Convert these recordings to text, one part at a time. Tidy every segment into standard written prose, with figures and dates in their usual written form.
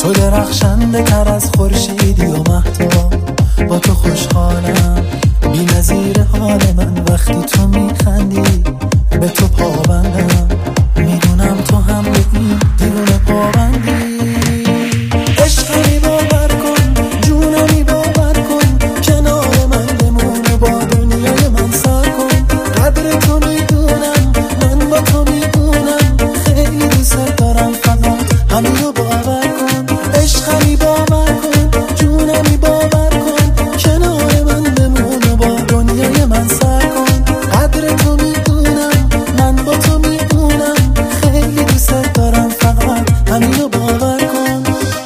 تو درخشنده تر از خورشیدی و مهتاب، با تو خوشحالم بی نظیر حال من. وقتی تو میخندی به تو پابندم، میدونم تو هم به این دیوونه پابندی. عشقمی باور کن، جونمی باور کن، کنار من بمونه، با دنیای من سر کن. قدر تو میدونم، من با تو میدونم، خیلی دوست دارم، فقط همینو باور کن. عشقمی باور کن، جونمی باور کن، کنار من بمونه، با دنیای من سر کن. قدر تو میدونم، من با تو میدونم، خیلی دوست دارم، فقط همینو باور کن.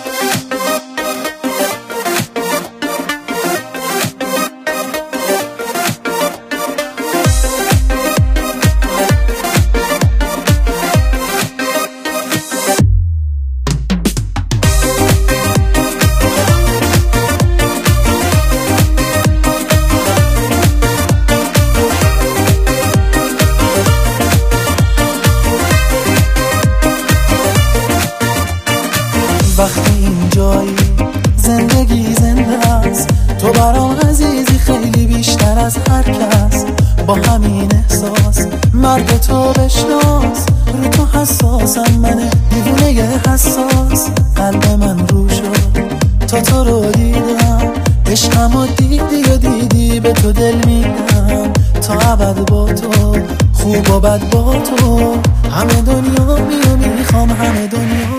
وقتی اینجایی زندگی زنده است، تو برام عزیزی خیلی بیشتر از هر کس. با همین احساس مرد تو بشناس، رو تو حساسم، من دیوونه حساس. قلب من رو شد تا تو رو دیدم، عشقمو دیدی و دیدی، به تو دل میدم تا ابد با تو، خوب و بد با تو. همه دنیا میخوام، همه دنیا